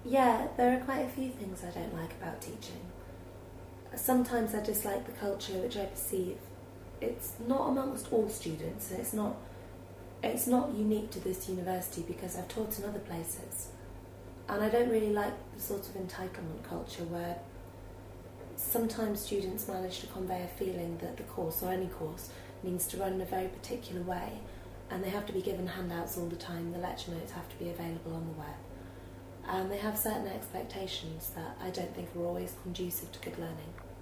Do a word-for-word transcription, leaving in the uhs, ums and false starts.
Yeah, there are quite a few things I don't like about teaching. Sometimes I dislike the culture which I perceive. It's not amongst all students, and it's not it's not unique to this university because I've taught in other places. And I don't really like the sort of entitlement culture where sometimes students manage to convey a feeling that the course, or any course, needs to run in a very particular way, and they have to be given handouts all the time, the lecture notes have to be available on the web. And they have certain expectations that I don't think are always conducive to good learning.